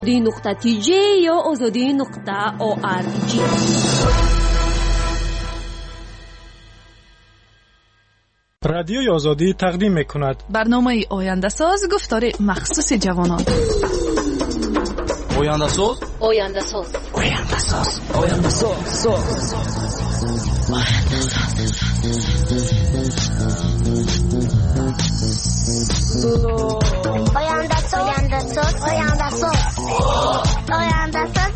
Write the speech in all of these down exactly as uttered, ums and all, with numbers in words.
آزادی نقطه تی جی یا آزادی نقطه او آر جی. رادیوی آزادی تقدیم می‌کند برنامه آینده ساز گفتار مخصوص جوانان. آینده ساز آینده ساز آینده ساز آینده ساز آینده ساز آینده ساز آینده ساز آینده ساز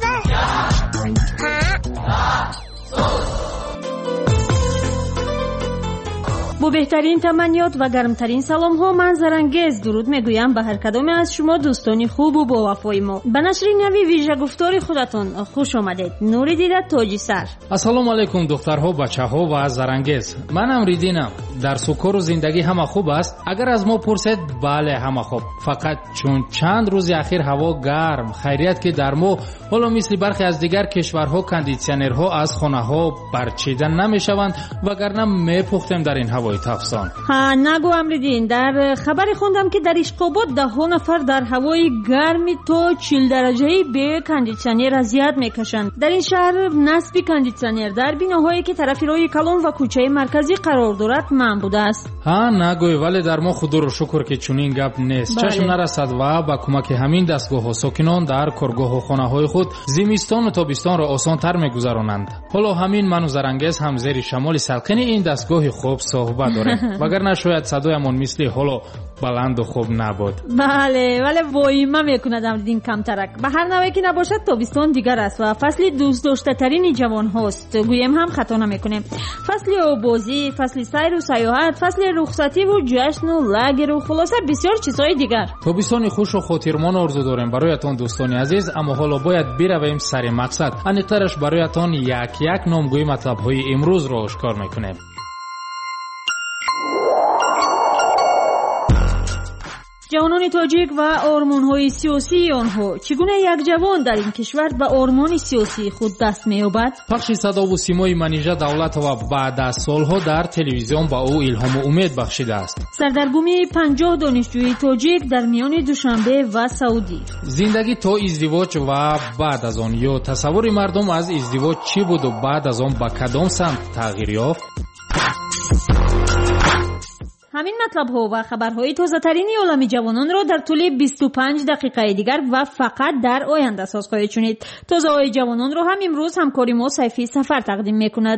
با بهترین تمنیات و گرمترین سلام ها من زرنگز درود میگویم به هر کدام از شما دوستان خوب و با وفای ما. به نشر نوی ویژه گفتار خودتان خوش آمدید. نوری دیده تاجی سر. السلام علیکم دخترها، بچه‌ها و زرنگز. منم ریدینم. در سکر و زندگی همه خوب است؟ اگر از ما پرسید بله همه خوب. فقط چون چند روز اخیر هوا گرم، خیریت که در ما حالا مثل برخی از دیگر کشورها کاندیسیونرها از خانه‌ها برچیدن نمیشوند وگرنه میپختیم در این هوای تفسان. ها نگو امریدین، در خبری خوندم که در اشقابات ده ها نفر در هوای گرمی تا چهل درجه به کاندیسیونر اذیت میکشند. در این شهر نصب کاندیسیونر در بیناهایی که طرف راه کلان و کوچه مرکزی قرار دارد ممنوع بوده است. ها نگوی، ولی در ما خدا رو شکر که چنین گپ نیست. بله. چشم نرسد و با کمک همین دستگاه ها ساکنان در کارگاه و خانه های خود زمستان و تابستان را آسان تر میگذرانند. حالا همین من و زرنگز هم زیر شمال سلقین این دستگاه خوب صحبت داریم وگرنه شاید صدایمون مثل حالا بلند و خوب نبود. بله ولی وایما میکند امریدین کمترک. به هر نوعی که نباشد تابستان دیگر است و فصل دوست داشته ترین جوان هاست. گویم هم خطا نمیکنیم. فصل آبازی، فصل سیر و سیاحت، فصل رخصتی و جشن و لگر و خلاصه بسیار چیزهای دیگر. تابستان خوش و خاطرمان آرزو داریم برایتان دوستان عزیز، اما حالا باید برویم سر مقصد. انیترش برایتان یک یک نامگوی مطلب های امروز را آشکار میکنیم. جوانان تاجیک و آرمان‌های سیاسی آنها، چگونه یک جوان در این کشور به آرمان سیاسی خود دست می‌یابد؟ پخش صدا و سیمای منیژه دولت و بعد از سالها در تلویزیون با او الهام و امید بخشیده است. سردرگمی پنجاه دانشجوی تاجیک در میان دوشنبه و سعودی. زندگی تا ازدواج و بعد از آن، یا تصور مردم از ازدواج چی بود و بعد از آن به کدام سمت تغییر یافت؟ همین مطلب ها و خبرهای تازه ترین عالم جوانان را در طول بیست و پنج دقیقه دیگر و فقط در آینده ساز خواهید شنید. تازه های جوانان را هم امروز همکاری ما سیفی سفر تقدیم میکند.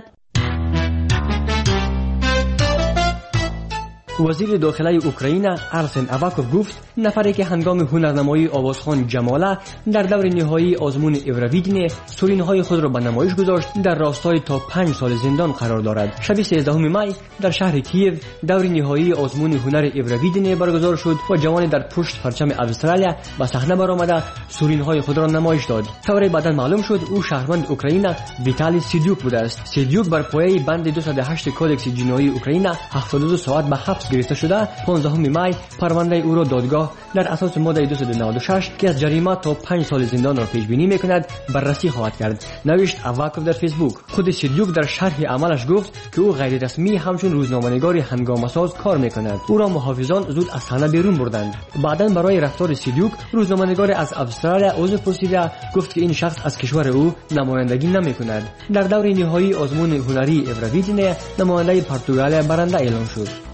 وزیر داخله اوکراین ارسن آواکوف گفت نفری که هنگام هنرنمایی آوازخوان جماله در دور نهایی آزمون اورویدین سرینه‌های خود را به نمایش گذاشت در راستای تا پنج سال زندان قرار دارد. شب سیزدهم می در شهر کییو دور نهایی آزمون هنر اورویدین برگزار شد و جوان در پشت پرچم استرالیا به صحنه برآمده سرینه‌های خود را نمایش داد. طوری بعداً معلوم شد او شهروند اوکراین ویتالی سیدیوک بوده است. سیدیوک بر پایه بند دویست و هشت کودکس جنایی اوکراین هفتاد و دو ساعت به حبس گرفته شده. پانزدهم می پرونده او را دادگاه در اساس ماده دویست و نود و شش که از جریمه تا پنج سال زندان را پیش بینی میکند بررسی خواهد کرد. نوشت آواکوف در فیسبوک. خود سیدیوک در شرح عملش گفت که او غیر رسمی همچون روزنامه‌نگار هنگامه‌ساز کار میکند. او را محافظان زود از صحنه بیرون بردند. بعداً برای رفتار سیدیوک روزنامه‌نگار از استرالیا عذر پرسیده، گفت که این شخص از کشور او نمایندگی نمیکند. در دور نهایی آزمون هنری اورویدین نماینده پرتغال برنده اعلام شد.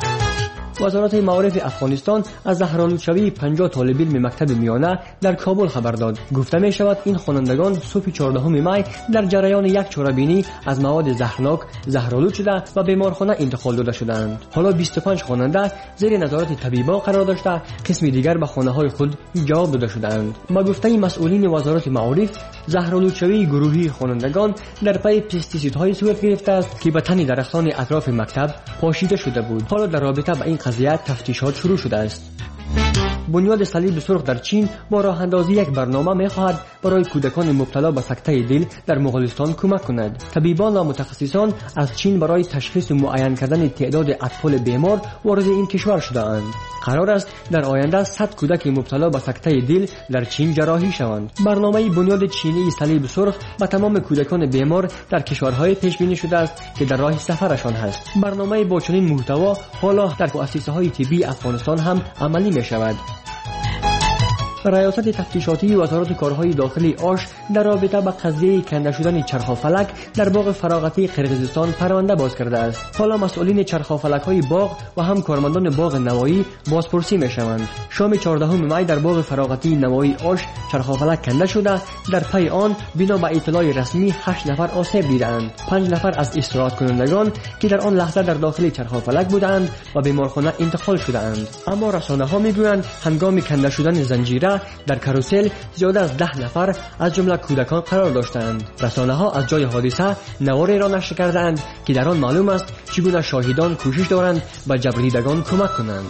وزارت معارف افغانستان از زهرآلودشوی پنجاه طالب علم مکتب میانه در کابل خبر داد. گفته می شود این خوانندگان صبح چهاردهم می در جریان یک چرابینی از مواد زهرناک زهرآلود شده و بیمارخانه انتقال داده شدند. حالا بیست و پنج خواننده زیر نظارت طبیبان قرار داشته، قسم دیگر به خانه های خود جواب داده شدند. با گفته مسئولین وزارت معارف، زهرآلودشوی گروهی خوانندگان در پی پستیسیدهای صورت گرفته است که به تن درختان اطراف مکتب پاشیده شده بود. حالا در رابطه با این قضیه تفتیشات شروع شده است. بنیاد صلیب سرخ در چین با راه اندازی یک برنامه می خواهد برای کودکان مبتلا به سکته دل در مغولستان کمک کند. طبیبان و متخصصان از چین برای تشخیص و معاین کردن تعداد اطفال بیمار وارد این کشور شده اند. قرار است در آینده صد کودک مبتلا به سکته دل در چین جراحی شوند. برنامه بنیاد چینی صلیب سرخ به تمام کودکان بیمار در کشورهای پیش بینی شده است که در راه سفرشان هست. برنامه با چنین محتوا حالا در مؤسسه‌های طبی افغانستان هم عملی می شود. ریاست تفتیشاتی وزارت کارهای داخلی آش در رابطه با قضیه کنده شدن چرخافلک در باغ فراغتی قرقیزستان پرونده باز کرده است. حالا مسئولین چرخافلک‌های باغ و هم کارمندان باغ نوایی بازپرسی می‌شوند. شام چهاردهم می در باغ فراغتی نوایی آش چرخافلک کنده شده. در پی آن بنا به اطلاع رسمی هشت نفر آسیب دیدند. پنج نفر از استراحت کنندگان که در آن لحظه در داخل چرخافلک بودند و بیمارخانه انتقال شدند. اما رسانه‌ها می‌گویند هنگام کنده شدن زنجیره در کاروسل زیاده از ده نفر از جمله کودکان قرار داشتند. رسانه‌ها از جای حادثه نواری را نشر کردند که در آن معلوم است چگونه شاهدان کوشش دارند به جبریدگان کمک کنند.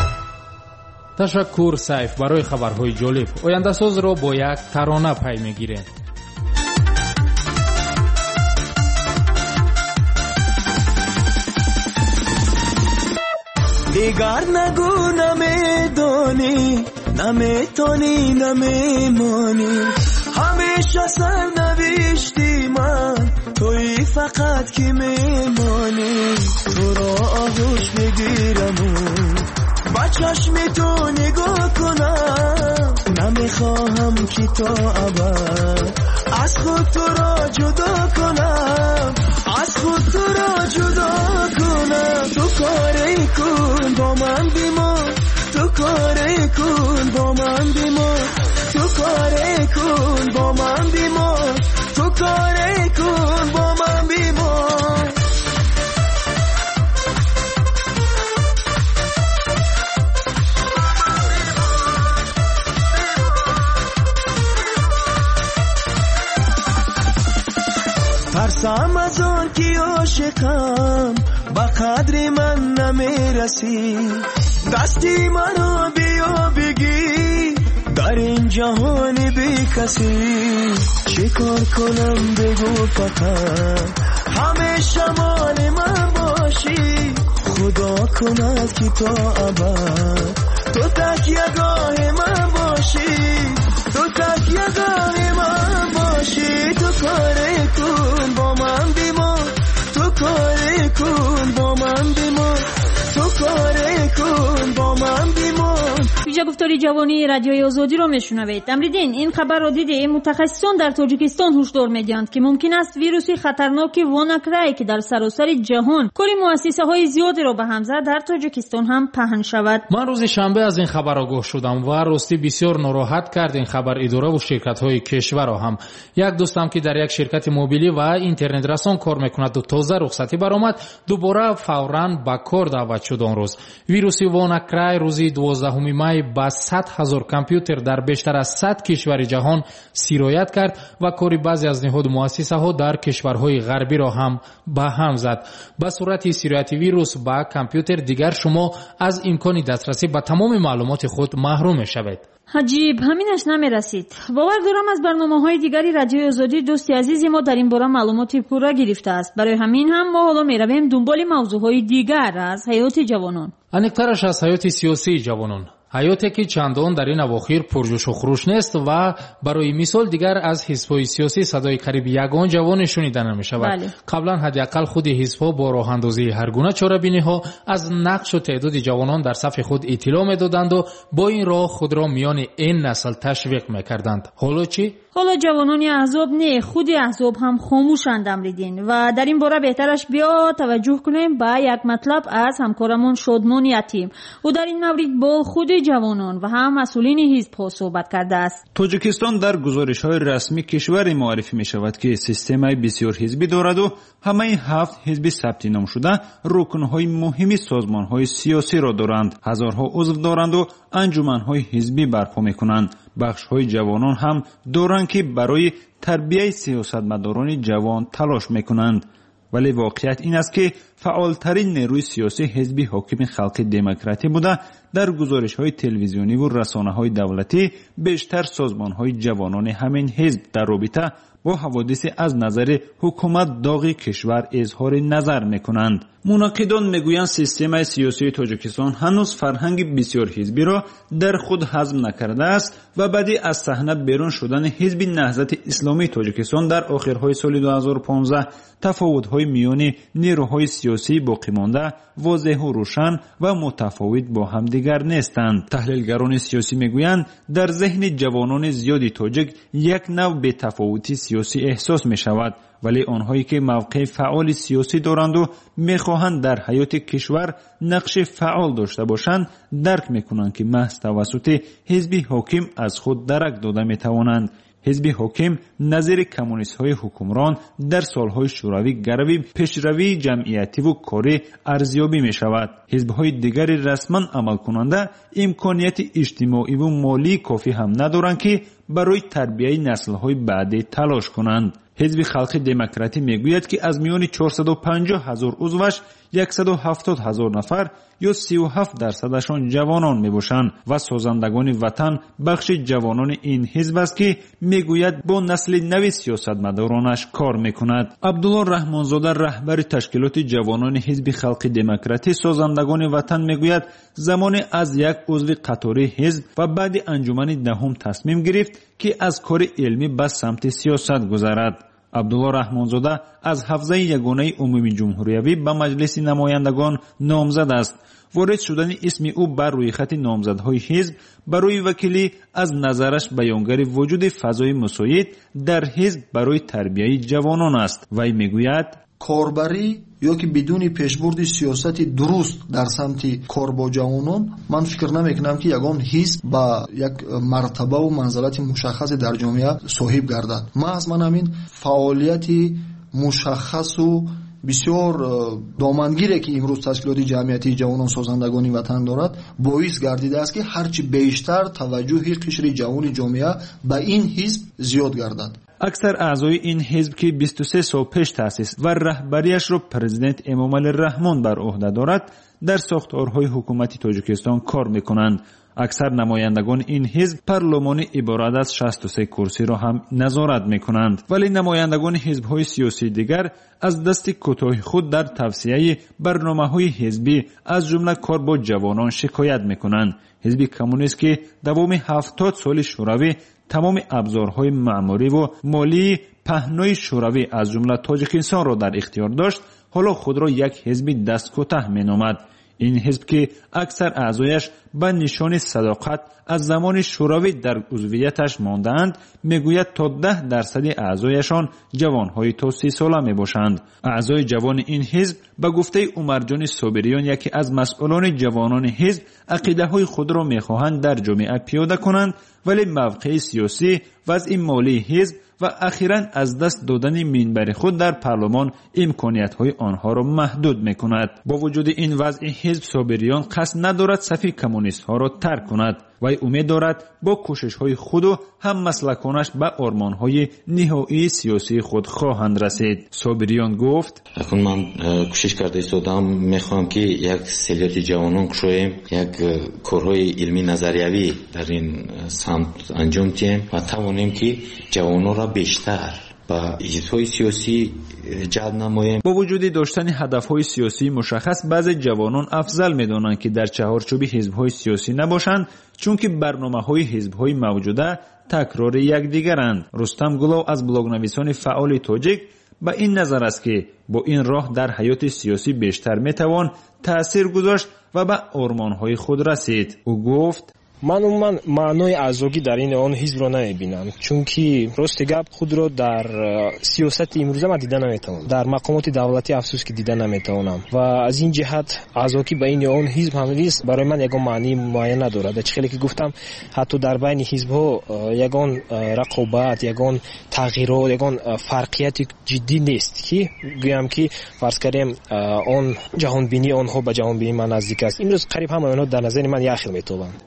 تشکر سیف برای خبرهای جالب. آینده ساز را با یک ترانه پی می‌گیریم. دیگر نگو نمیدانی نمیتونی نمیمانی همیشه سر نوشتی من توی فقط که میمانی تو را آغوش بگیرم با چشم تو نگاه کنم نمیخواهم که تو ابد از خود تو را جدا کنم از خود تو را جدا کنم تو کاری کن با من بیمار تو کاری کن با من بیمار تو کاری کن با من بیمار تو کاری کن با من بیمار ترسم از آن که عاشقم با قدر من نمیرسی دستی منو بیا بگی در این جهان بی کسی چه کار کنم بگو فقط همیشه مال من باشی خدا کند که تو ابد تو تکیه‌گاه من باشی تو تکیه‌گاه من باشی تو کاری کن با من بیمار تو کاری کن با من بیمار تو کاری کن با من بیمار. ویژه گفتاری جوانی رادیوی آزادی رو میشنوید. امریدین این خبر رو دیدیم. متخصصان در تاجیکستان هشدار میدهند که ممکن است ویروسی خطرناک واناکرای که در سراسر جهان کلی مؤسسه های زیادی رو به هم زد در تاجیکستان هم پهن شود. من روز شنبه از این خبر آگاه شدم و راستی بسیار ناراحت کرد این خبر اداره و شرکت های کشور را هم. یک دوستم که در یک شرکت موبیلی و اینترنت رسان کار میکند و تازه رخصتی برآمد دوباره فوراً به کار دعوت شد. آن روز ویروسی واناکرای روزی دوازدهم می با صد هزار کامپیوتر در بیشتر از صد کشور جهان سرایت کرد و کاری بعضی از نهاد مؤسسه ها در کشورهای غربی را هم به هم زد. به صورت سرایت ویروس با کامپیوتر دیگر شما از امکان دسترسی به تمام معلومات خود محروم می‌شوید. عجیب، همینش نمیرسید. باور دارم از برنامه‌های دیگری رادیوی آزادی دوستی عزیزی ما در این باره معلومات پورا گرفته است. برای همین هم ما حالا میرویم دنبال موضوعهای دیگر از حیات جوانان. انکترش از حیات سیاسی جوانان. حیاتی که چندان در این اواخر پرجوش و خروش نیست و برای مثال دیگر از حزب‌های سیاسی صدای قریب یگان جوان شنیده نمی‌شود. بله. قبلا حداقل خود حزب‌ها با راه‌اندازی هر گونه چاره‌بینی‌ها از نقش و تعداد جوانان در صف خود اطلاع می‌دادند و با این راه خود را میان این نسل تشویق می‌کردند. حالا چی؟ حالا جوانان احزاب نه، خود احزاب هم خاموشند امریدین و در این باره بهترش بیا توجه کنیم به یک مطلب از همکارمون شادمان یتیم. او در این مورد با خود جوانان و هم مسئولین حزب صحبت کرده است. تاجیکستان در گزارش‌های رسمی کشور معرفی می‌شود که سیستم بسیار حزبی دارد و همه هفت حزب ثبت نام شده رکن‌های مهمی سازمان‌های سیاسی را دارند. هزارها عضو دارند و انجمن‌های حزبی برپا می‌کنند. بخش‌های جوانان هم دارند که برای تربیت سیاستمداران جوان تلاش می‌کنند. ولی واقعیت این است که فعالترین نیروی سیاسی حزب حاکم خلق دموکراتی بوده. در گزارش‌های تلویزیونی و رسانه‌های دولتی بیشتر سازمان‌های جوانان همین حزب در رابطه با حوادث از نظر حکومت داغ کشور اظهار نظر میکنند. مناقدان میگویند سیستم سیاسی تاجیکستان هنوز فرهنگ بسیار حزبی را در خود هضم نکرده است و بعدی از صحنه بیرون شدن حزب نهضت اسلامی تاجیکستان در آخرهای سال دو هزار و پانزده تفاوت‌های میان نیروهای سیاسی باقی مانده واضح و روشن و متفاوت با همدیگر نیستند. تحلیلگران سیاسی میگویند در ذهن جوانان زیادی تاجیک یک نوع بی‌تفاوتی سیاسی احساس می‌شود، ولی آنهایی که موقع فعال سیاسی دارند و میخواهند در حیات کشور نقش فعال داشته باشند درک میکنند که محض توسط حزب حاکم از خود درک داده میتوانند. حزب حاکم نظیر کمونیست های حکمران در سالهای شوروی گروی پیشروی جمعیتی و کاری ارزیابی می شود. حزب های دیگر رسما عمل کننده امکانیت اجتماعی و مالی کافی هم ندارند که برای تربیت نسل های بعدی تلاش کنند. حزب خلق دموکراتی میگوید که از میان چهارصد و پنجاه هزار عضوش صد و هفتاد هزار نفر یا سی و هفت درصدشان جوانان میباشند و سازندگان وطن بخش جوانان این حزب است که میگوید با نسل نو سیاستمدارانش کار میکند. عبدالله رحمانزاده رهبر تشکیلات جوانان حزب خلق دموکراتی سازندگان وطن میگوید زمان از یک عضو قطاری حزب و بعد انجمن دهم تصمیم گرفت که از کار علمی به سمت سیاست گذرد. عبدالله رحمانزاده از حوزه یگانه عمومی جمهوریوی به مجلس نمایندگان نامزد است. وارد شدن اسم او بر روی خط نامزدهای حزب برای وکیلی از نظرش بیانگر وجود فضای مساعد در حزب برای تربیت جوانان است. وی میگوید کاربری یا که بدون پیشبرد سیاستی درست در سمت کار با جوانان من فکر نمیکنم که یگان حزب با یک مرتبه و منزلت مشخص در جامعه صاحب گردد. ما از من همین فعالیت مشخص و بسیار دامنگیری که امروز تشکیلات جمعیتی جوانان سازندگان وطن دارد باعث گردیده است که هرچی بیشتر توجه قشر جوان جامعه به این حزب زیاد گردد. اکثر اعضای این حزب که بیست و سه سال پیش تأسیس و رهبریش را پرزیدنت امامعلی رحمان بر عهده دارد در ساختارهای حکومتی تاجیکستان کار میکنند. اکثر نمایندگان این حزب پارلمان عبارت از شصت و سه کرسی را هم نظارت میکنند، ولی نمایندگان حزب‌های سیاسی دیگر از دست کوتاه خود در توسعه برنامه‌های حزبی از جمله کار با جوانان شکایت میکنند. حزب کمونیست که دوام هفتاد سال شوروی تمام ابزارهای معماری و مالی پهنای شوروی از جمله تاجیکستان را در اختیار داشت، حالا خود را یک حزب دست کوتاه مینامد. این حزب که اکثر اعضایش به نشان صداقت از زمان شوروی در عضویتش ماندند میگوید تا ده درصد اعضایشان جوانهای تا سی ساله می باشند. اعضای جوان این حزب به گفته عمرجان صابریان یکی از مسئولان جوانان حزب عقیده های خود را میخواهند در جامعه پیاده کنند، ولی موقع سیاسی وضع مالی حزب و اخیراً از دست دادن منبر خود در پارلمان امکانیت‌های آنها را محدود می‌کند. با وجود این وضع حزب صابریان قصد ندارد صف کمونیست‌ها را ترک کند و امید دارد با کوشش‌های خود و هم مسلکانش به آرمان‌های نهایی سیاسی خود خواهند رسید. صابریان گفت: اکنون من کوشش کرده ایستادم، می‌خواهم که یک سیلیت جوانان کشویم، یک کارهای علمی نظریوی در این سمت انجام دهیم و توانیم که جوانان را بیشتر با حزب‌های سیاسی جلب نماییم. با وجود داشتن هدف‌های سیاسی مشخص، بعضی جوانان افضل می‌دانند که در چهارچوب حزب‌های سیاسی نباشند، چون که برنامه‌های حزب‌های موجوده تکرار یکدیگرند. رستم گلو از بلاگ‌نویسان فعال تاجیک با این نظر است که با این راه در حیات سیاسی بیشتر می‌توان تأثیر گذاشت و به آرمان‌های خود رسید. او گفت: من عموما معنای اعضایی در این آن حزب را نمیبینم، چون که راست گپ خود را در سیاست امروزه من دیده نمیتوانم، در مقامات دولتی افسوس که دیده نمیتوانم و از این جهت اعضایی به این آن حزب هم نیست برای من یگان معنی معین ندارد. خیلی که گفتم حتی در بین حزب ها یگان رقابت، یگان تغییرات، یگان فرقیت جدی نیست که گویم که فرض کردیم آن جهان بینی آنها به جهان بینی من نزدیک است. امروز قریب هم آنها در نظر من یخل میتابند. حالا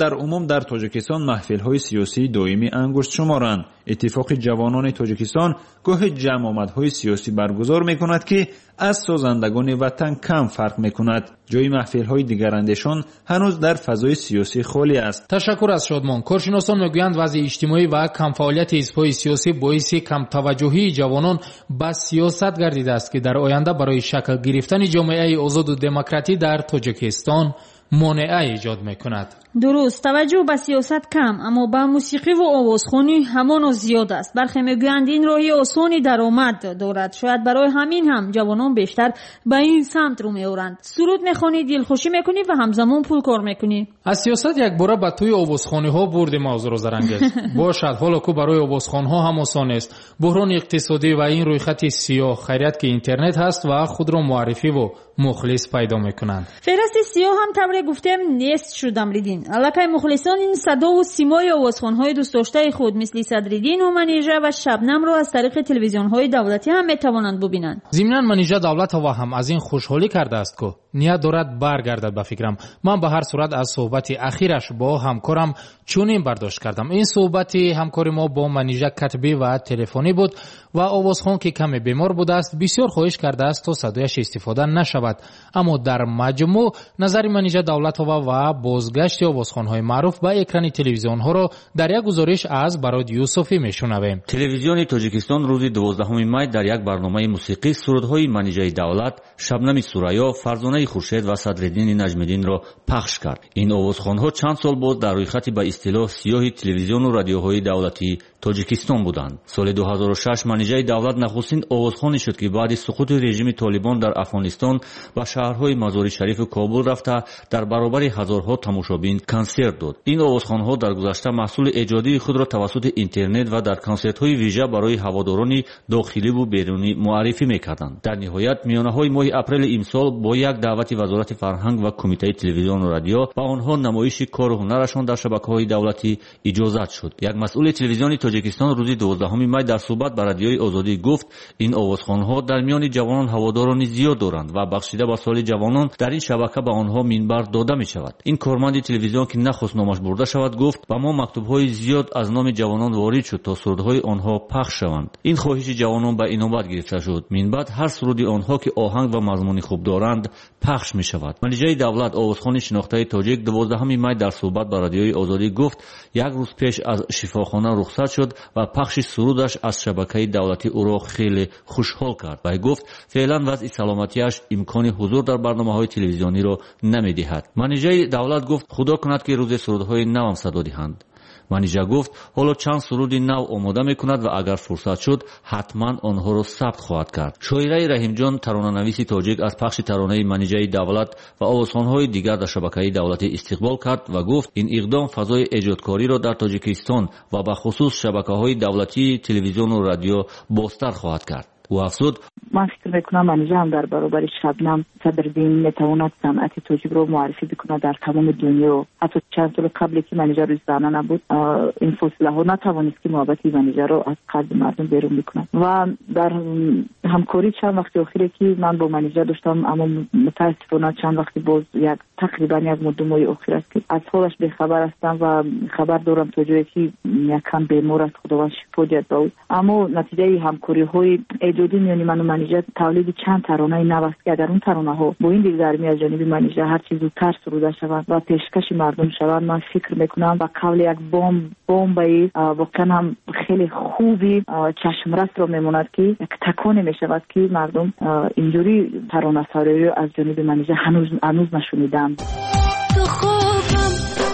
дар умум дар тоҷикистон маҳфилҳои сиёсии доимӣ ангушт шуморанд. иттифоқи ҷавонони тоҷикистон гоҳи ҷамъомадҳои сиёсӣ баргузор мекунад ки аз созандагони ватан кам фарқ мекунад. ҷои маҳфилҳои дигарандешон ҳанӯз дар фазои сиёсӣ холӣ аст. ташаккур аз шодмон. коршиносон мегӯянд вазъи иҷтимоӣ ва камфаъолияти ҳизбҳои сиёсӣ боиси камтаваҷҷӯҳии ҷавонон ба сиёсат гардидааст ки дар оянда барои шакл гирифтани ҷомеаи озоду демократӣ дар тоҷикистон монеа эҷод мекунад. дуруст, таваҷҷӯҳ ба сиёсат кам, аммо ба мусиқӣ ва овозхонӣ ҳамоно зиёд аст. бархе мегӯянд ин роҳи осони даромад дорад. шояд барои ҳамин ҳам ҷавонон бештар ба ин самт рӯ меоранд. суруд мехонӣ, дилхушӣ мекунӣ ва ҳамзамон пул кор мекунӣ. аз сиёсат якбора ба тӯи овозхониҳо бурдем мавзӯро зарангез. бошад, ҳоло ку барои овозхонҳо ҳам осон нест. буҳрони иқтисодӣ ва ин рӯйхати сиёҳ, хайрият ки интернет ҳаст ва худро муаррифиву мухлис пайдо мекунанд. феҳристи сиёҳ ҳам тавре гуфтем нест шудамридин. аллакай мухлисон ин садову симои овозхонҳои дӯстдоштаи худ мисли Садриддину Манижа ва Шабнамро аз тариқи телевизионҳои давлатӣ ҳам метавонанд бубинанд. зимнан Манижа Давлатова ҳам аз ин хушҳолӣ кардааст ку ният дорад баргардад ба фикрам. ман ба ҳар сурат аз суҳбати ахираш бо ҳамкорам чунин бардошт кардам. ин суҳбати ҳамкори мо бо Манижа катбӣ ва телефонӣ буд ва овозхон ки каме бемор будааст бисёр хоҳиш кардааст то садояш истифода нашавад. аммо дар маҷмӯъ назари Манижа Давлатова ва бозгашти овозхонҳои маъруф ба экрани телевизионҳоро дар як гузориш аз Барод Юсуфӣ мешунавем. телевизиони Тоҷикистон рӯзи дувоздаҳуми май дар як барномаи мусиқӣ сурудҳои Манижаи Давлат, Шабнами Сураё, Фарзонаи Хуршед ва Садриддини Наҷмиддинро пахш кард. ин овозхонҳо чанд сол боз дар рӯйхати ба истилоҳ сиёҳи телевизиону радиоҳои давлатии Тоҷикистон буданд. соли ду ҳазору шаш Манижаи Давлат нахустин овозхоне шуд ки баъди суқути режими Толибон дар Афғонистон ба шаҳрҳои Мазори Шарифу Кобул рафта дар баробари ҳазорҳо тамошобин консерт дод. ин овозхонҳо дар гузашта маҳсули эҷодии худро тавассути интернет ва дар консертҳои вижа барои ҳаводорони дохиливу берунӣ муаррифӣ мекарданд. дар ниҳоят миёнаҳои моҳи апрели имсол бо як даъвати Вазорати фарҳанг ва Кумитаи телевизиону радио ба онҳо намоиши кору ҳунарашон дар шабакаҳои давлатӣ иҷозат шуд. як масъули телевизиони Тоҷикистон рӯзи дувоздаҳуми май дар суҳбат ба радиои Озодӣ гуфт, ин овозхонҳо дар миёни ҷавонон ҳаводорони зиёд доранд ва бахшида ба соли ҷавонон дар ин шабака ба онҳо минбар дода мешавад. ин корманди телевизион ки нахост номаш бурда шавад гуфт, ба мо мактубҳои зиёд аз номи ҷавонон ворид шуд то сурудҳои онҳо пахш шаванд. ин хоҳиши ҷавонон ба инобат гирифта шуд. минбаъд ҳар суруди онҳо ки оҳанг ва мазмуни хуб доранд пахш мешавад. Манижаи Давлат, овозхони шинохтаи тоҷик, дувоздаҳуми май дар суҳбат ба радиои Озодӣ гуфт, як рӯз пеш аз шифохона рухсат шуд ва пахши сурудаш аз шабакаи давлатӣ ӯро хеле хушҳол кард. вай гуфт, феълан вазъи саломатиаш имкони ҳузур дар барномаҳои телевизиониро намедиҳад. Манижаи Давлат гуфт, худо кунад ки рӯзе сурудҳои навам садо диҳанд. Манижа гуфт, ҳоло чанд суруди нав омода мекунад ва агар фурсат шуд ҳатман онҳоро сабт хоҳад кард. шоираи Раҳимҷон, таронанависи тоҷик, аз пахши таронаи Манижаи Давлат ва овозхонҳои дигар дар шабакаи давлатӣ истиқбол кард ва гуфт, ин иқдом фазои эҷодкориро дар Тоҷикистон ва ба хусус шабакаҳои давлатии телевизиону радио бозтар хоҳад кард. ӯ афзуд, ман фикр мекунам Манижа ҳам дар баробари Шабнам Садриддин метавонад санъати тоҷикро муаррифӣ бикунад дар тамоми дунё. ҳатто чанд соли қабле ки Манижа рӯи саҳна набуд, ин фосилаҳо натавонист ки муҳаббати Манижаро аз қалби мардум берун бикунад. ва дар ҳамкорӣ чанд вақти охире ки ман бо Манижа доштам, аммо мутаассифона чанд вақти боз як тақрибан як моҳ ду моҳи охир аст ки аз ҳолаш бехабар ҳастам ва хабар дорам то ҷое ки якам бемор аст, худованд шифо диҳад ба ӯ. аммо натиҷаи ҳамкориҳои эҷоди миёни ману Манижа тавлиди чанд таронаи нав аст ки агар он таронаҳо бо ин дилгармӣ аз ҷониби Манижа ҳарчи зудтар суруда шаванд ва пешкаши мардум шаванд, ман фикр мекунам ба қавли як бом бомбаи воқеан ҳам хеле хуби чашмрасро мемонад ки як таконе мешавад ки мардум инҷури таронасароиро аз ҷониби Манижа ҳанӯз ҳанӯз нашунидам. تو خوبم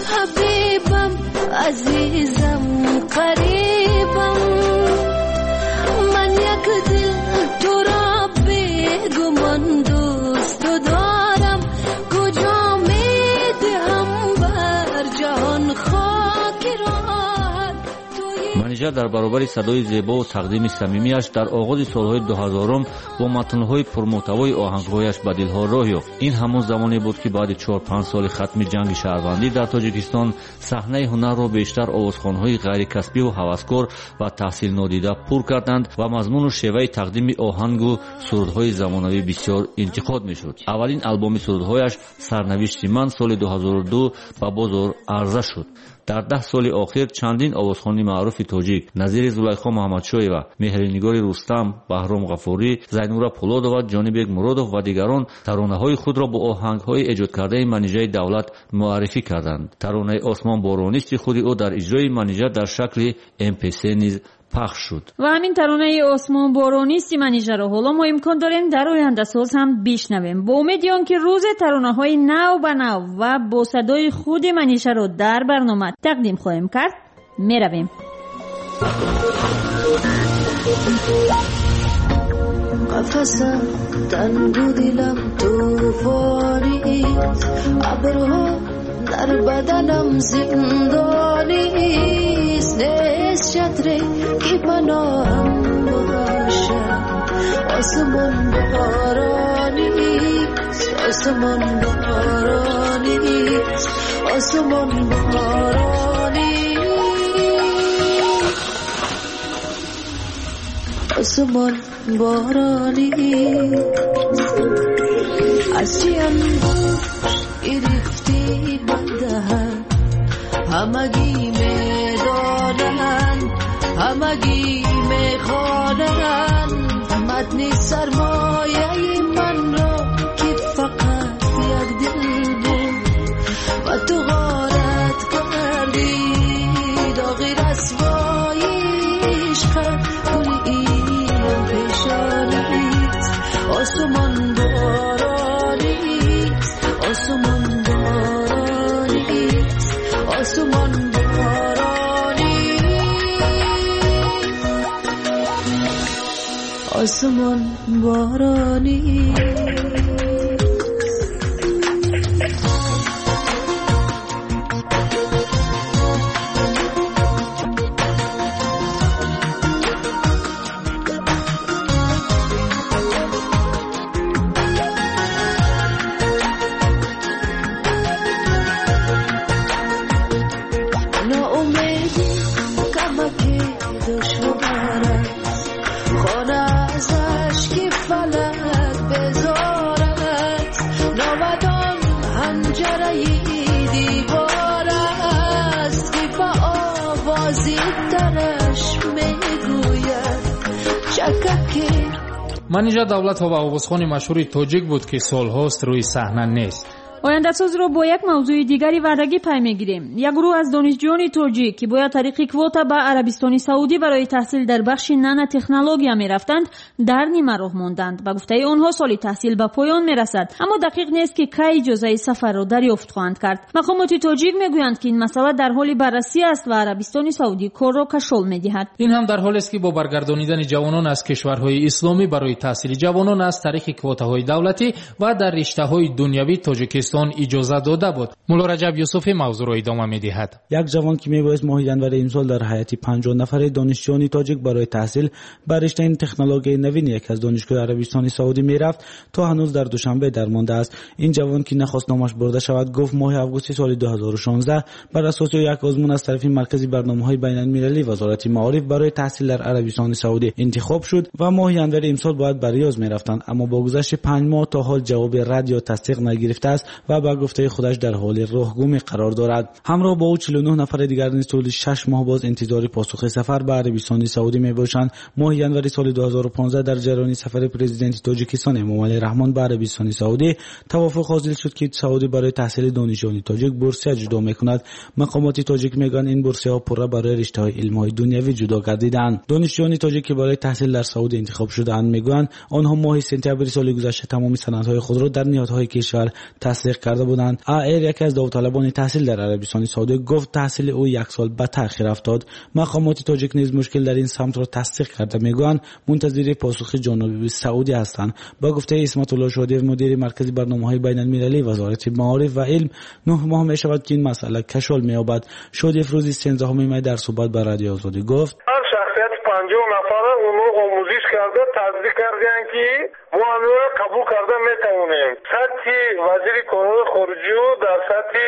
حبیبم عزیزم قریبم من یک دل تو را بگمان دوست دارم کجا میدهم بر جهان خاک راحت. Манижа در برابر صدای زیبا و تقدیم صمیمی‌اش در آغاز سالهای دو هزارم با متن‌های پرمحتوای آهنگ‌هایش به دل‌ها راه یافت. این همون زمانی بود که بعد چهار پنج سال ختم جنگ شهروندی در تاجیکستان صحنه هنر را بیشتر آوازخوان‌های غیر کسبی و هوسکار و تحصیل نادیده پر کردند و مضمون و شیوه تقدیم آهنگ و سرودهای زمانوی بسیار انتقاد می‌شد. اولین آلبوم سرودهایش سرنوشت من سال دو هزار و دو به بازار عرضه شد. در ده سال آخر چندین آوازخوان معروف تاجیک نظیر زلیخا محمدشایوا، مهرنگار رستم، بهرام غفوری، زینورا پولادова، جانبک مرادов و دیگران ترانه‌های خود را با آهنگ‌های ایجاد کرده منیژه دولت معرفی کردند. ترانه آسمان بارانیست خود او در اجرای منیژه در شکل ام پی سه نیز پخش شد. و همین ترانه آسمان بارانیستی منیژه را حالا ما امکان داریم در آینده ساز هم بشنویم. با امید که روز ترانه‌های نو به نو و با صدای خود منیژه را در برنامه تقدیم خواهیم کرد. میرویم. قفصم تنگ و دلم توفانیست، ابرها در بدنم زندانیست، نیست شطره که پناهم باشه، آسمان بارانیست، آسمان بارانیست، آسمان بارانیست، آسمان بارانیست. از چی انگوش گرفتی بدهن، همگی میدانن، همگی میخوانن متن سرمایه من را که فقط یک دل بود و تو غارت کردی داغی رسوای عشق گلی این پیشانیت. آسمان بارانیت، آسمان بارانیت، آسمان بارانیت، آسمان بارانیت. منیژه دولت و آوازخوان مشهور تاجیک بود که سالهاست روی صحنه نیست. آینده ساز رو با یک موضوع دیگری وعدگی پی میگیریم. یک گروه از دانشجویان تاجیک که باید طریق کواتا به عربستان سعودی برای تحصیل در بخش نانو تکنولوژیا میرفتند در نیمه راه ماندند. به گفته آنها سال تحصیل به پایان میرسد، اما دقیق نیست که کی اجازه سفر را دریافت خواهند کرد. مقامات تاجیک میگویند که این مسئله در حال بررسی است و عربستان سعودی کار را کشال میدهد. این هم در حالی است که با برگردانیدن جوانان از کشورهای اسلامی برای تحصیل جوانان از طریق کوتاهای دولتی و در رشته‌های دنیوی تاجیکستان اجازه داده بود. مولا رجب یوسفی موضوع را ادامه می‌دهد. یک جوان که میبایست ماه ژانویه امسال در حیاتی پنجاه نفر دانشجویان تاجیک برای تحصیل بر رشته تکنولوژی نوین یک از دانشگاه عربستان سعودی میرفت تا هنوز در دوشنبه درمانده است. این جوان که نخواست نامش برده شود گفت ماه آگوست سال دو هزار و شانزده بر اساس یک آزمون از طرف مرکز برنامه‌های بین‌المللی وزارت معارف برای تحصیل در عربستان سعودی انتخاب شد و ماه ژانویه امسال باید بر ریاض میرفتند، اما با گذشت پنج ماه تا حال جواب رد یا تصدیق نگرفته است و با گفته خودش در حال راهگم قرار دارد. همراه با او چهل و نه نفر دیگر نیز طول شش ماه باز انتظار پاسخ سفر به عربستان سعودی میباشند. ماه ژانویه سال دو هزار و پانزده در جریان سفر پرزیدنت تاجیکستان امام علی رحمان به عربستان سعودی توافق حاصل شد که سعودی برای تحصیل دانشجویان تاجیک بورسیه جدا میکند. مقامات تاجیک میگن این بورسیه ها پورا برای رشته‌های علم‌های دنیوی جدا گردیدند. دانشجویان تاجیک که برای تحصیل در سعودی انتخاب شده‌اند میگویند آنها ماه سپتامبر سال گذشته تمام سندهای خود را در نهادهای کشور تصدیق کرده بودند. ایر یکی از داوطلبان تحصیل در عربستان سعودی گفت تحصیل او یک سال به تأخیر افتاد. مقامات تاجیک نیز مشکل در این سمت را تصدیق کرده میگویند منتظر پاسخ جانب سعودی هستند. با گفته اسمت الله شادی مدیر مرکز برنامه‌های بین‌المللی وزارت معارف و علم نه ماه میشود که این مسئله کشال می‌یابد. شادی افروزی سیزدهم می در صحبت با رادیو آزادی گفت هر панҷоҳ нафара онро омӯзиш карда таздиқ карданд ки мо амиро қабул карда метавонем. сатҳи вазири корҳои хориҷиё дар сатҳи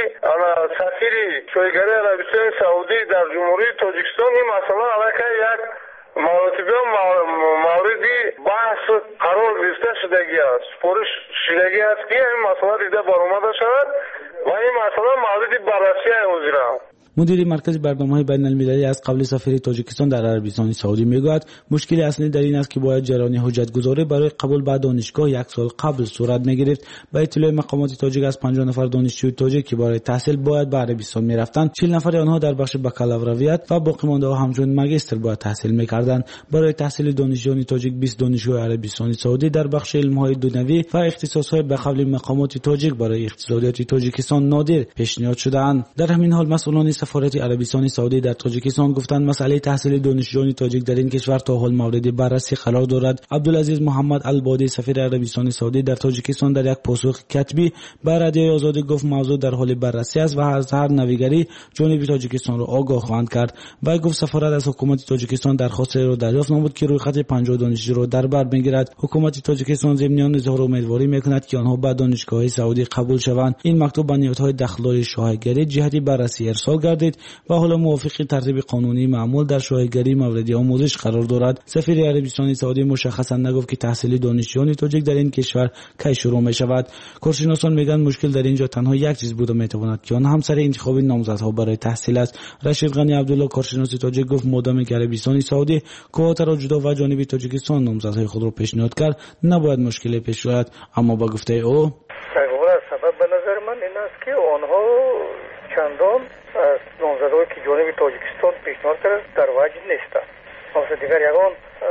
сафири шоигари Арабистони Саудӣ дар Ҷумҳурии Тоҷикистон ин масъала аллакай як маротиба мавриди баҳс қарор гирифта шудагӣ аст, супориш шудагӣ аст ки ин масъала дида баромада шавад ва ин масъала мавриди баррасия ҳозир аст. مدیر مرکز برنامه‌های بین‌المللی از قبل سفیر تاجیکستان در عربستان سعودی میگوید مشکل اصلی در این است که باید جریان حجت‌گذاری برای قبول به دانشگاه یک سال قبل صورت می‌گرفت. به اطلاع مقامات تاجیک از پنجاه نفر دانشجوی تاجیک که برای تحصیل باید به عربستان می‌رفتند، چهل نفر آنها در بخش بکالوریت و باقی مانده‌ها همچون ماجستر باید تحصیل می‌کردند. برای تحصیل دانشجویان تاجیک بیست دانشگاه عربستان سعودی در بخش علم‌های دنیوی و اختصاص‌های به قبل مقامات تاجیک برای اقتصادیات تاجیکستان نادر پیشنهاد شده‌اند. در همین حال مسئولان سفارت عربستان سعودی در تاجیکستان گفتند مسئله تحصیل دانشجویان تاجیک در این کشور تا حال مورد بررسی قرار دارد. عبدالعزیز محمد البادی سفیر عربستان سعودی در تاجیکستان در یک پاسخ کتبی به رادیوی آزادی گفت موضوع در حال بررسی است و از هر نویگری جانب تاجیکستان را آگاه خواهند کرد. و گفت سفارت از حکومت تاجیکستان درخواست را دریافت نمود که رویخط پنجاه دانشجو را در بر میگیرد. حکومت تاجیکستان ضمن اظهار امیدواری میکند که آنها به دانشگاه سعودی قبول شوند. این مکتوب به نهادهای داخلی شاهدگری جهتی بررسی ارسال گردید و حالا موافق ترتیب قانونی معمول در شاهدگری مورد آموزش قرار دارد. سفیر عربستان سعودی مشخصا نگفت که تحصیل دانشجویان تاجیک در این کشور کی شروع می شود. کارشناسان میگن مشکل در اینجا تنها یک چیز بوده میتواند که آن همسر انتخاب نامزدها برای تحصیل است. رشید غنی عبدالله کارشناس تاجیک گفت مادامی که عربستان سعودی کوتا را جدا و جانب تاجیکستان نامزدهای خود را پیشنهاد کرد نباید مشکلی پیش آید. اما با گفته او سبب به نظر من این است که آنها چندان از نامزدهایی که جانب تاجیکستان پیشنهاد کرد در وجه نیستند. مثلا دیگر یگان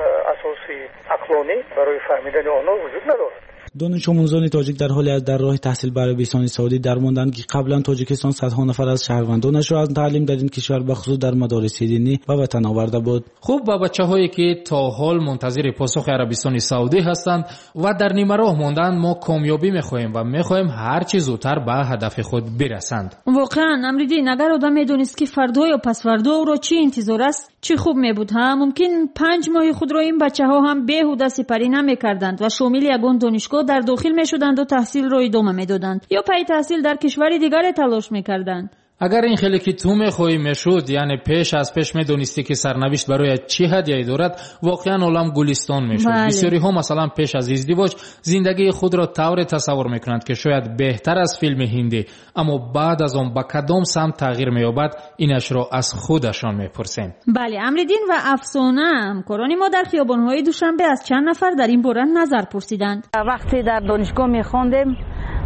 اساسی عقلانی برای فهمیدن آنها وجود ندارد. دانش آموزان تاجیک در حالی از در راه تحصیل به عربستان سعودی درماندند که قبلا تاجیکستان صدها نفر از شهروندانش را از تعلیم در این کشور به خصوص در مدارس دینی به وطن آورده بود. خوب با بچه‌هایی که تا حال منتظر پاسخ عربستان سعودی هستند و در نیمه راه ماندند ما کامیابی می‌خواهیم و می‌خواهیم هر چه زودتر به هدف خود برسند. واقعا امریدین اگر آدم می‌دونست که فردا یا پس فردا او را چی انتظار است چی خوب می‌بود. ها ممکن پنج ماه خود را این بچه‌ها هم بیهوده سپری نمی‌کردند و شامل یگان دانشگاه در داخل میشدند و تحصیل را ادامه میدادند یا پای تحصیل در کشور دیگر تلاش میکردند. اگر این خیلی که تو میخوایی میشد یعنی پیش از پیش میدونستی که سرنوشت برای چی هدیه‌ای دارد واقعا عالم گلستان میشد. بله. بسیاری ها مثلا پیش از ازدواج زندگی خود را طور تصور میکنند که شاید بهتر از فیلم هندی اما بعد از آن با کدام سمت تغییر مییابد اینش را از خودشان میپرسند. بله امریدین و افسانه همکاران ما در خیابان‌های دوشنبه از چند نفر در این باره نظر پرسیدند. وقتی در دانشگاه میخواندیم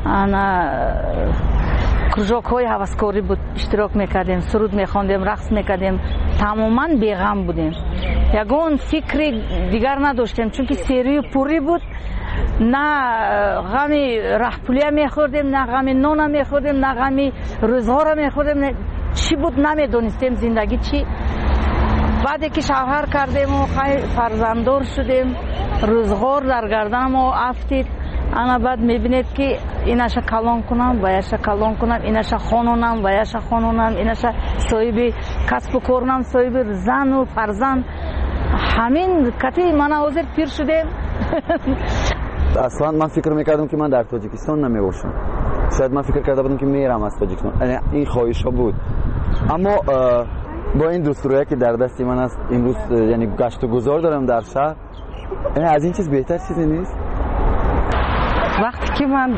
кружокҳои ҳаваскорӣ буд иштирок мекардем суруд мехондем рақс мекардем тамоман беғам будем ягон фикри дигар надоштем чунки серию пурӣ буд на ғами раҳпулия мехӯрдем на ғами нона мехӯрдем на ғами рӯзғора мехӯрдем чӣ буд намедонистем зиндагӣ чӣ баъде ки шавҳар кардему фарзанддор шудем рӯзғор дар гарданамо афтид ана баъд мебинед ки инаша калон кунам ва яша калон кунам инаша хононам ва яша хононам инаша соҳиби касбу корнам соҳиби зану фарзанд ҳамин кати мана ҳозир пир шудем. аслан ман фикр мекардам ки ман дар тоҷикистон намебошам. шояд ман фикр карда будам ки мерам аз тоҷикистон. ин хоҳишҳо буд. аммо бо ин дустурое ки дар дасти ман аст имрӯз яъне гашту гузор дорам дар шаҳр аз ин чиз беҳтар чизе нест. وقتی که من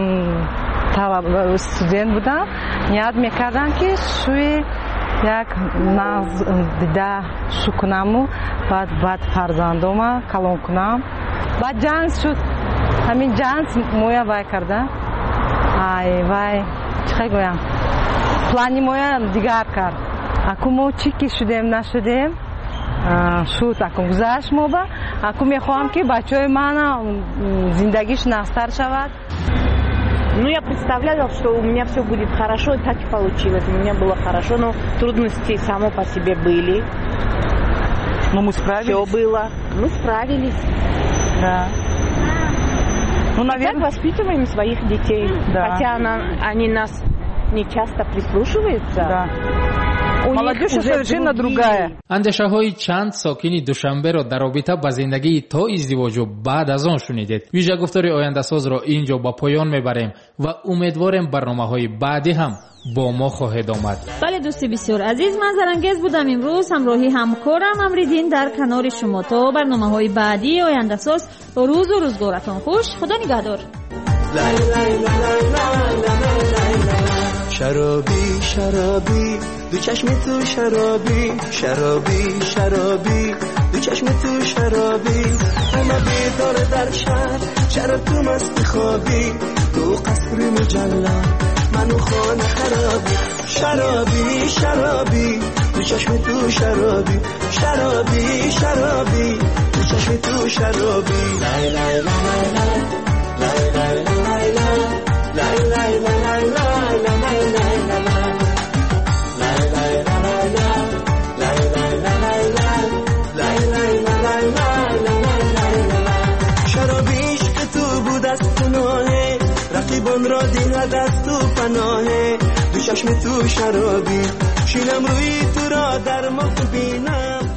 студент بودم یاد میکردم که شوی یک نغز دیده شو کنم و بعد بعد فرزندوم کلون کنم بعد جنس شد همین جنس مویا وای کرده ای وای چه گویم پلانی مویا دیگر کرد اکو ما چی که شدیم نشدیم شد اکو گذشت ما با اکو میخواهم که بچه های من زندگیش نستر شود. Ну, я представляла, что у меня все будет хорошо, и так и получилось. У меня было хорошо, но трудности само по себе были. Но мы справились. Все было. Мы справились. Да. Ну, наверное, так воспитываем своих детей. Да. Хотя она, они нас не часто прислушиваются. Да. молодежь совершенно другая. андешаҳои чанд сокини душанберо дар робита ба зиндагии то издивоҷу баъд аз он шунидед. вижагуфтори ояндасозро инҷо ба поён мебарем ва умедворем барномаҳои баъдӣ ҳам бо мо хоҳед омад. бале дӯсти бисёр азиз, ман зарангез будам имрӯз ҳамроҳи ҳамкорам Амриддин дар канори шумо. то барномаҳои баъдии ояндасоз, рӯзу рӯзгоратон хуш. худо нигаҳдор. شرابی شرابی دو چشم تو شرابی شرابی شرابی دو چشم تو شرابی همه بیدار در شهر شراب تو مست خوابی تو قصر مجلل منو خانه خرابی شرابی شرابی دو چشم تو شرابی شرابی شرابی دو چشم تو شرابی لای لای لای لای لای لای لای لای لای لای شرابیش که تو بود از پناهه رقیبان را دیند از تو پناهه دو چشم تو شرابی شیلم روی تو را در مخ بینم